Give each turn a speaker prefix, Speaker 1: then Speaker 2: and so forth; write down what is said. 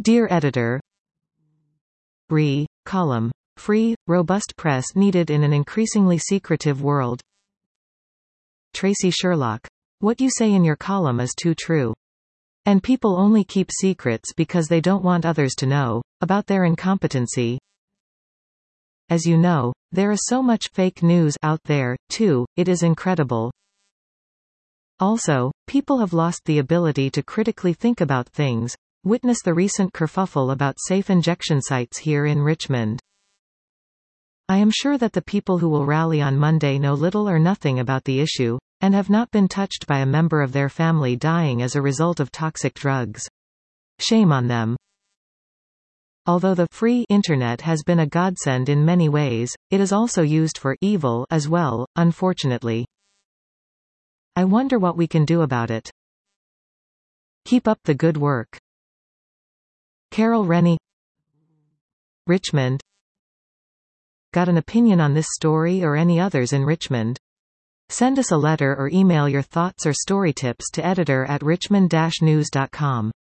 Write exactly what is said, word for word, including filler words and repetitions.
Speaker 1: Dear Editor, Re. Column. Free, robust press needed in an increasingly secretive world. Tracy Sherlock. What you say in your column is too true. And people only keep secrets because they don't want others to know about their incompetency. As you know, there is so much fake news out there, too, it is incredible. Also, people have lost the ability to critically think about things. Witness the recent kerfuffle about safe injection sites here in Richmond. I am sure that the people who will rally on Monday know little or nothing about the issue, and have not been touched by a member of their family dying as a result of toxic drugs. Shame on them. Although the free internet has been a godsend in many ways, it is also used for evil as well, unfortunately. I wonder what we can do about it. Keep up the good work. Carol Rennie, Richmond. Got an opinion on this story or any others in Richmond? Send us a letter or email your thoughts or story tips to editor at richmond dash news dot com.